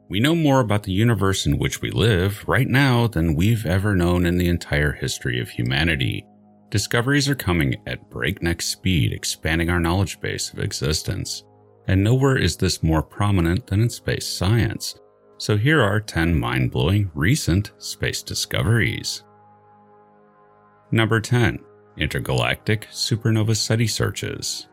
We know more about the universe in which we live right now than we've ever known in the entire history of humanity. Discoveries are coming at breakneck speed, expanding our knowledge base of existence. And nowhere is this more prominent than in space science. So here are 10 mind-blowing recent space discoveries. Number 10. Intergalactic supernova SETI searches.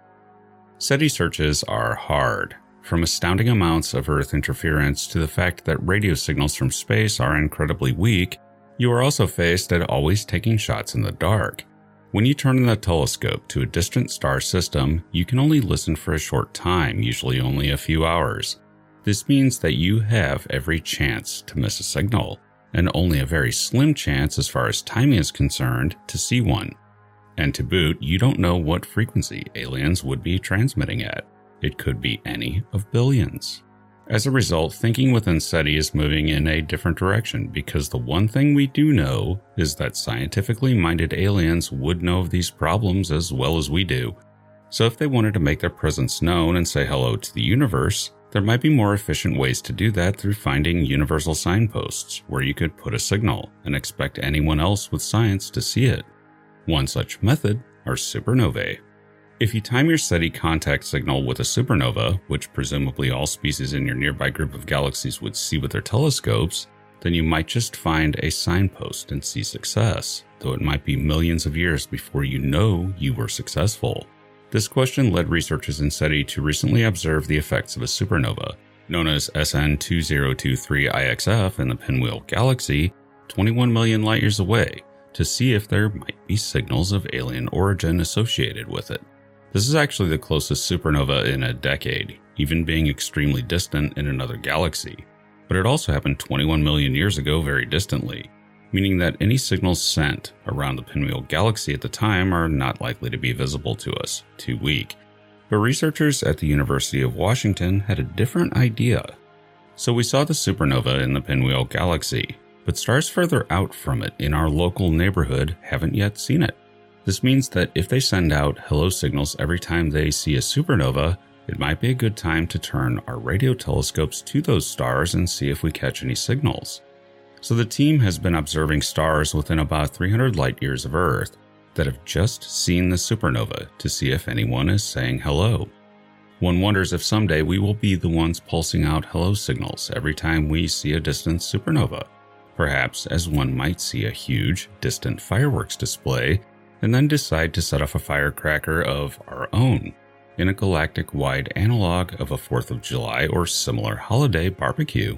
SETI searches are hard. From astounding amounts of Earth interference to the fact that radio signals from space are incredibly weak, you are also faced at always taking shots in the dark. When you turn the telescope to a distant star system, you can only listen for a short time, usually only a few hours. This means that you have every chance to miss a signal, and only a very slim chance as far as timing is concerned to see one. And to boot, you don't know what frequency aliens would be transmitting at. It could be any of billions. As a result, thinking within SETI is moving in a different direction because the one thing we do know is that scientifically minded aliens would know of these problems as well as we do. So if they wanted to make their presence known and say hello to the universe, there might be more efficient ways to do that through finding universal signposts where you could put a signal and expect anyone else with science to see it. One such method are supernovae. If you time your SETI contact signal with a supernova, which presumably all species in your nearby group of galaxies would see with their telescopes, then you might just find a signpost and see success, though it might be millions of years before you know you were successful. This question led researchers in SETI to recently observe the effects of a supernova, known as SN 2023 IXF in the Pinwheel Galaxy, 21 million light-years away, to see if there might be signals of alien origin associated with it. This is actually the closest supernova in a decade, even being extremely distant in another galaxy. But it also happened 21 million years ago very distantly, meaning that any signals sent around the Pinwheel Galaxy at the time are not likely to be visible to us, too weak. But researchers at the University of Washington had a different idea. So we saw the supernova in the Pinwheel Galaxy, but stars further out from it in our local neighborhood haven't yet seen it. This means that if they send out hello signals every time they see a supernova, it might be a good time to turn our radio telescopes to those stars and see if we catch any signals. So the team has been observing stars within about 300 light-years of Earth that have just seen the supernova to see if anyone is saying hello. One wonders if someday we will be the ones pulsing out hello signals every time we see a distant supernova, perhaps as one might see a huge, distant fireworks display and then decide to set off a firecracker of our own, in a galactic-wide analog of a 4th of July or similar holiday barbecue.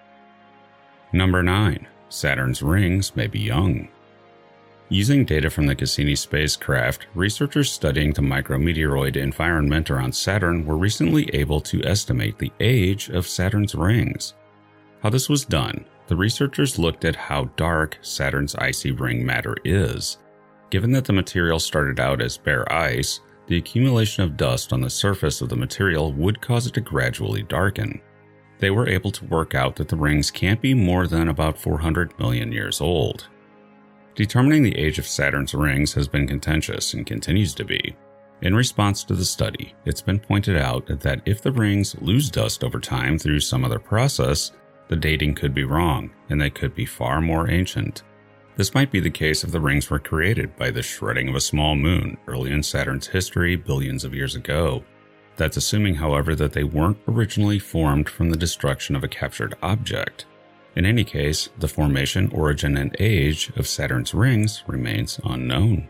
Number 9. Saturn's rings may be young. Using data from the Cassini spacecraft, researchers studying the micrometeoroid environment around Saturn were recently able to estimate the age of Saturn's rings. How this was done, the researchers looked at how dark Saturn's icy ring matter is. Given that the material started out as bare ice, the accumulation of dust on the surface of the material would cause it to gradually darken. They were able to work out that the rings can't be more than about 400 million years old. Determining the age of Saturn's rings has been contentious and continues to be. In response to the study, it's been pointed out that if the rings lose dust over time through some other process, the dating could be wrong and they could be far more ancient. This might be the case if the rings were created by the shredding of a small moon early in Saturn's history billions of years ago. That's assuming, however, that they weren't originally formed from the destruction of a captured object. In any case, the formation, origin, and age of Saturn's rings remains unknown.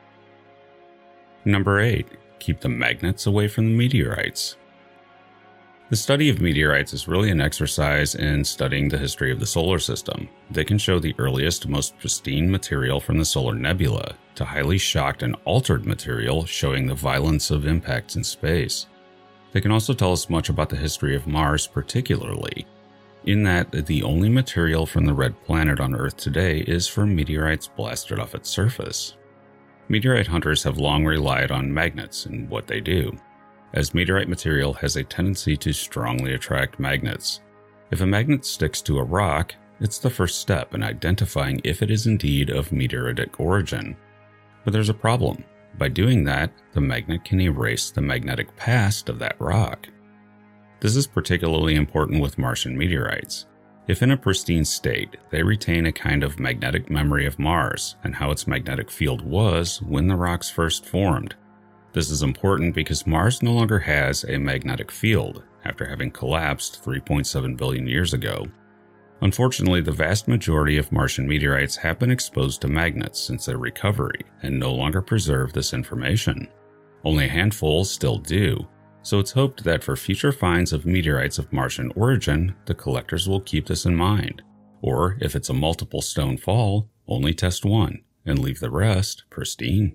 Number 8. Keep the magnets away from the meteorites. The study of meteorites is really an exercise in studying the history of the solar system. They can show the earliest, most pristine material from the solar nebula to highly shocked and altered material showing the violence of impacts in space. They can also tell us much about the history of Mars particularly, in that the only material from the red planet on Earth today is from meteorites blasted off its surface. Meteorite hunters have long relied on magnets in what they do, as meteorite material has a tendency to strongly attract magnets. If a magnet sticks to a rock, it's the first step in identifying if it is indeed of meteoritic origin. But there's a problem. By doing that, the magnet can erase the magnetic past of that rock. This is particularly important with Martian meteorites. If in a pristine state, they retain a kind of magnetic memory of Mars and how its magnetic field was when the rocks first formed. This is important because Mars no longer has a magnetic field after having collapsed 3.7 billion years ago. Unfortunately, the vast majority of Martian meteorites have been exposed to magnets since their recovery and no longer preserve this information. Only a handful still do, so it's hoped that for future finds of meteorites of Martian origin, the collectors will keep this in mind. Or, if it's a multiple stone fall, only test one and leave the rest pristine.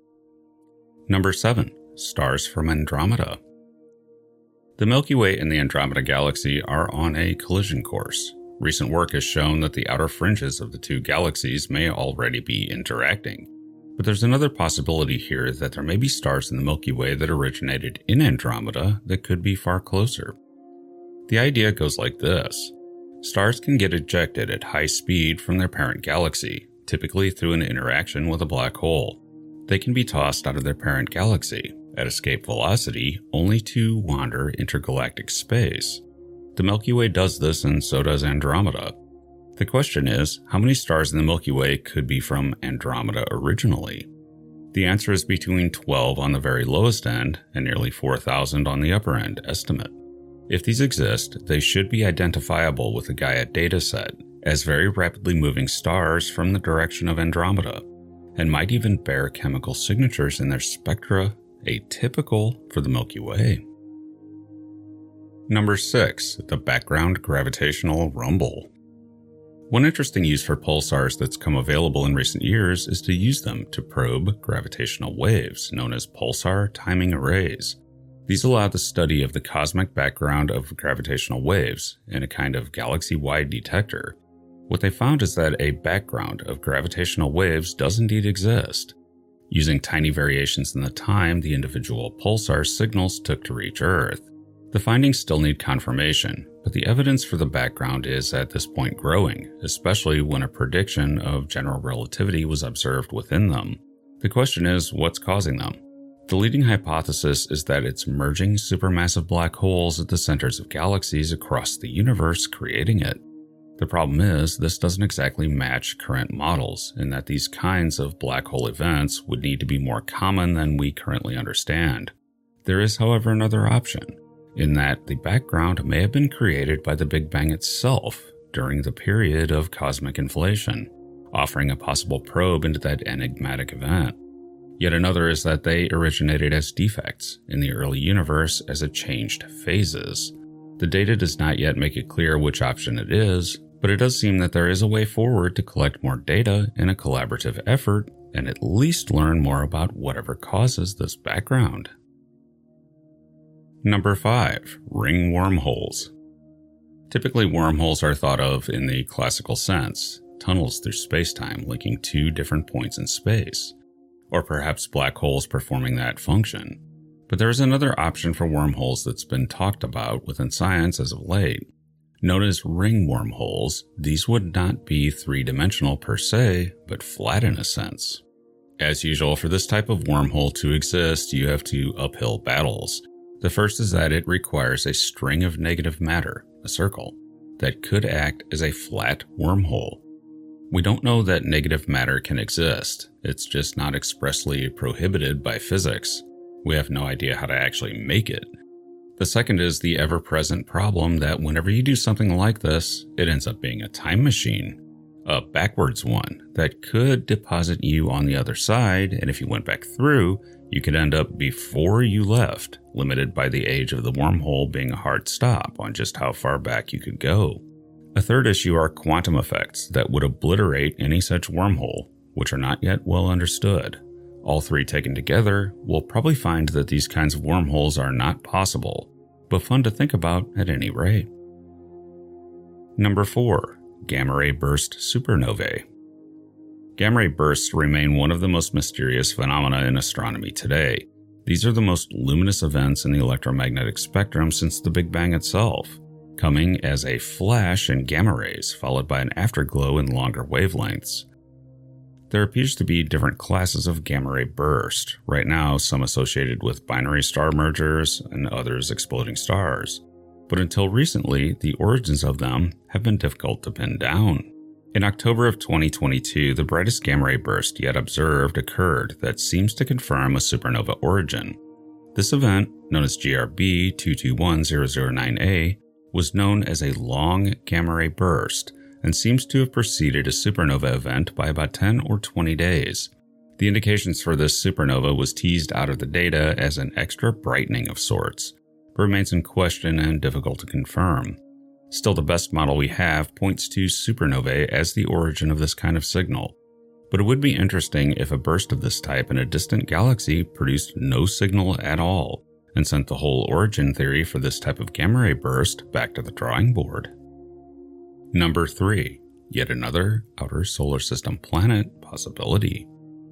Number 7. Stars from Andromeda. The Milky Way and the Andromeda Galaxy are on a collision course. Recent work has shown that the outer fringes of the two galaxies may already be interacting. But there's another possibility here that there may be stars in the Milky Way that originated in Andromeda that could be far closer. The idea goes like this. Stars can get ejected at high speed from their parent galaxy, typically through an interaction with a black hole. They can be tossed out of their parent galaxy at escape velocity only to wander intergalactic space. The Milky Way does this, and so does Andromeda. The question is, how many stars in the Milky Way could be from Andromeda originally? The answer is between 12 on the very lowest end and nearly 4,000 on the upper end estimate. If these exist, they should be identifiable with the Gaia dataset as very rapidly moving stars from the direction of Andromeda, and might even bear chemical signatures in their spectra atypical for the Milky Way. Number 6. The background gravitational rumble. One interesting use for pulsars that's come available in recent years is to use them to probe gravitational waves, known as pulsar timing arrays. These allow the study of the cosmic background of gravitational waves in a kind of galaxy-wide detector. What they found is that a background of gravitational waves does indeed exist. Using tiny variations in the time the individual pulsar signals took to reach Earth. The findings still need confirmation, but the evidence for the background is at this point growing, especially when a prediction of general relativity was observed within them. The question is, what's causing them? The leading hypothesis is that it's merging supermassive black holes at the centers of galaxies across the universe creating it. The problem is, this doesn't exactly match current models, in that these kinds of black hole events would need to be more common than we currently understand. There is, however, another option, in that the background may have been created by the Big Bang itself during the period of cosmic inflation, offering a possible probe into that enigmatic event. Yet another is that they originated as defects in the early universe as it changed phases. The data does not yet make it clear which option it is, but it does seem that there is a way forward to collect more data in a collaborative effort and at least learn more about whatever causes this background. Number 5. Ring wormholes. Typically, wormholes are thought of in the classical sense, tunnels through space-time linking two different points in space, or perhaps black holes performing that function. But there is another option for wormholes that's been talked about within science as of late. Known as ring wormholes, these would not be three-dimensional per se, but flat in a sense. As usual, for this type of wormhole to exist, you have two uphill battles. The first is that it requires a string of negative matter, a circle, that could act as a flat wormhole. We don't know that negative matter can exist. It's just not expressly prohibited by physics. We have no idea how to actually make it. The second is the ever-present problem that whenever you do something like this, it ends up being a time machine. A backwards one that could deposit you on the other side, and if you went back through, you could end up before you left, limited by the age of the wormhole being a hard stop on just how far back you could go. A third issue are quantum effects that would obliterate any such wormhole, which are not yet well understood. All three taken together, we'll probably find that these kinds of wormholes are not possible, but fun to think about at any rate. Number 4. Gamma ray burst supernovae. Gamma ray bursts remain one of the most mysterious phenomena in astronomy today. These are the most luminous events in the electromagnetic spectrum since the Big Bang itself, coming as a flash in gamma rays followed by an afterglow in longer wavelengths. There appears to be different classes of gamma ray burst, right now some associated with binary star mergers and others exploding stars. but until recently, the origins of them have been difficult to pin down. In October of 2022, the brightest gamma ray burst yet observed occurred that seems to confirm a supernova origin. This event, known as GRB 221009A, was known as a long gamma ray burst and seems to have preceded a supernova event by about 10 or 20 days. The indications for this supernova was teased out of the data as an extra brightening of sorts, but remains in question and difficult to confirm. Still, the best model we have points to supernovae as the origin of this kind of signal, but it would be interesting if a burst of this type in a distant galaxy produced no signal at all and sent the whole origin theory for this type of gamma ray burst back to the drawing board. Number 3. Yet another outer solar system planet possibility.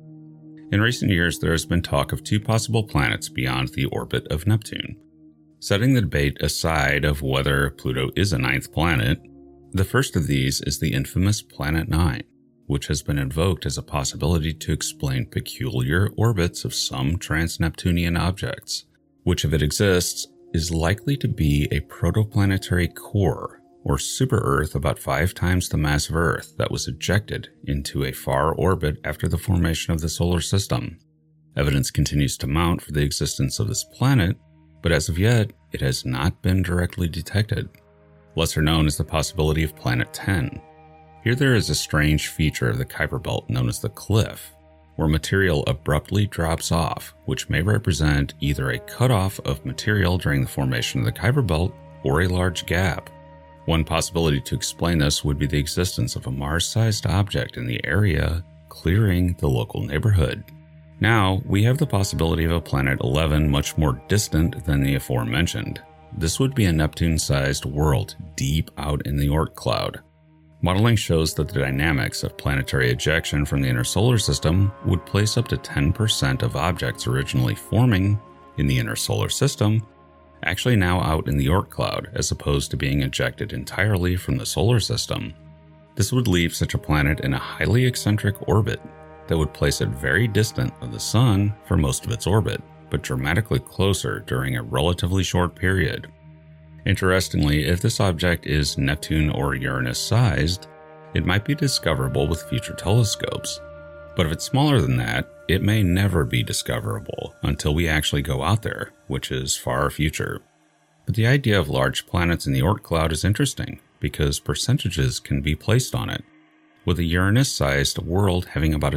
In recent years, there has been talk of 2 possible planets beyond the orbit of Neptune. Setting the debate aside of whether Pluto is a 9th planet, the first of these is the infamous Planet 9, which has been invoked as a possibility to explain peculiar orbits of some trans-Neptunian objects, which, if it exists, is likely to be a protoplanetary core, or super-Earth about 5 times the mass of Earth that was ejected into a far orbit after the formation of the solar system. Evidence continues to mount for the existence of this planet, but as of yet, it has not been directly detected. Lesser known is the possibility of Planet 10. Here there is a strange feature of the Kuiper Belt known as the cliff, where material abruptly drops off, which may represent either a cutoff of material during the formation of the Kuiper Belt or a large gap. One possibility to explain this would be the existence of a Mars-sized object in the area, clearing the local neighborhood. Now, we have the possibility of a Planet 11 much more distant than the aforementioned. This would be a Neptune-sized world deep out in the Oort cloud. Modeling shows that the dynamics of planetary ejection from the inner solar system would place up to 10% of objects originally forming in the inner solar system actually now out in the Oort cloud, as opposed to being ejected entirely from the solar system. This would leave such a planet in a highly eccentric orbit that would place it very distant of the Sun for most of its orbit, but dramatically closer during a relatively short period. Interestingly, if this object is Neptune or Uranus sized, it might be discoverable with future telescopes. But if it's smaller than that, it may never be discoverable until we actually go out there, which is far future. But the idea of large planets in the Oort cloud is interesting because percentages can be placed on it, with a Uranus-sized world having about a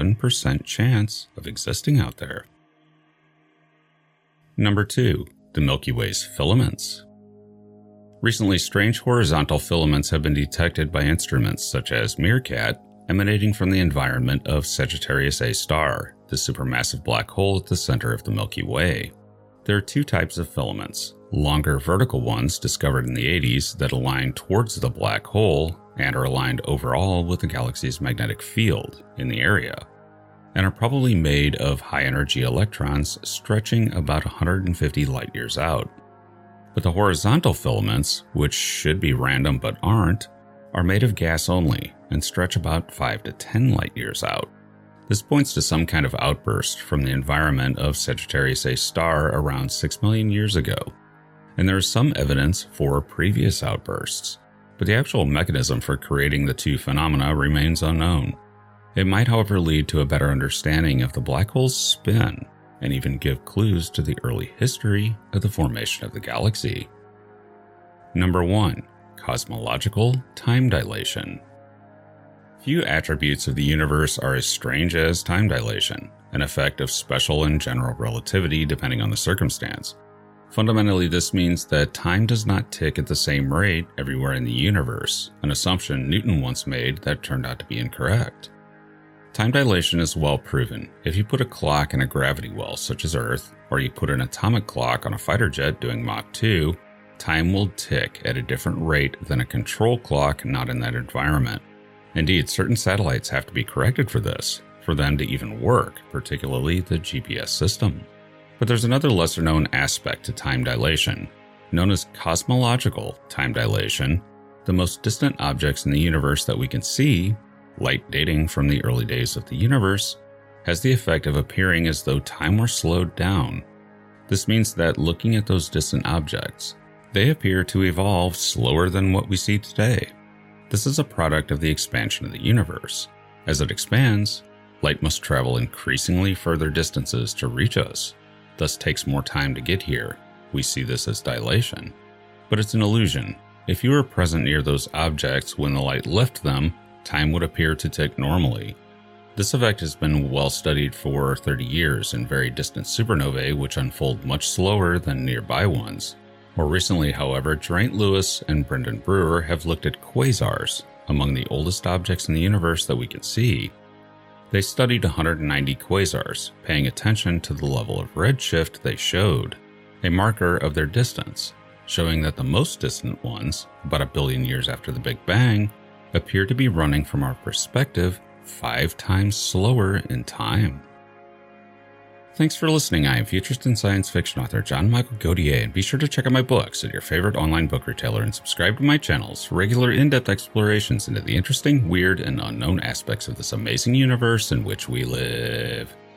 7% chance of existing out there. Number 2. The Milky Way's filaments. Recently, strange horizontal filaments have been detected by instruments such as MeerKAT, emanating from the environment of Sagittarius A star, the supermassive black hole at the center of the Milky Way. There are 2 types of filaments: longer vertical ones discovered in the 80s that align towards the black hole and are aligned overall with the galaxy's magnetic field in the area, and are probably made of high-energy electrons stretching about 150 light-years out. But the horizontal filaments, which should be random but aren't, are made of gas only and stretch about 5 to 10 light-years out. This points to some kind of outburst from the environment of Sagittarius A star around 6 million years ago, and there is some evidence for previous outbursts, but the actual mechanism for creating the 2 phenomena remains unknown. It might, however, lead to a better understanding of the black hole's spin and even give clues to the early history of the formation of the galaxy. Number 1. Cosmological time dilation. Few attributes of the universe are as strange as time dilation, an effect of special and general relativity depending on the circumstance. Fundamentally, this means that time does not tick at the same rate everywhere in the universe, an assumption Newton once made that turned out to be incorrect. Time dilation is well proven. If you put a clock in a gravity well, such as Earth, or you put an atomic clock on a fighter jet doing Mach 2, time will tick at a different rate than a control clock not in that environment. Indeed, certain satellites have to be corrected for this, for them to even work, particularly the GPS system. But there's another lesser-known aspect to time dilation. Known as cosmological time dilation, the most distant objects in the universe that we can see, light dating from the early days of the universe, has the effect of appearing as though time were slowed down. This means that looking at those distant objects, they appear to evolve slower than what we see today. This is a product of the expansion of the universe. As it expands, light must travel increasingly further distances to reach us, thus takes more time to get here. We see this as dilation. But it's an illusion. If you were present near those objects when the light left them, time would appear to tick normally. This effect has been well studied for 30 years in very distant supernovae, which unfold much slower than nearby ones. More recently, however, Geraint Lewis and Brendan Brewer have looked at quasars, among the oldest objects in the universe that we can see. They studied 190 quasars, paying attention to the level of redshift they showed, a marker of their distance, showing that the most distant ones, about 1 billion years after the Big Bang, appear to be running from our perspective 5 times slower in time. Thanks for listening. I am futurist and science fiction author John Michael Godier, and be sure to check out my books at your favorite online book retailer and subscribe to my channels for regular in-depth explorations into the interesting, weird, and unknown aspects of this amazing universe in which we live.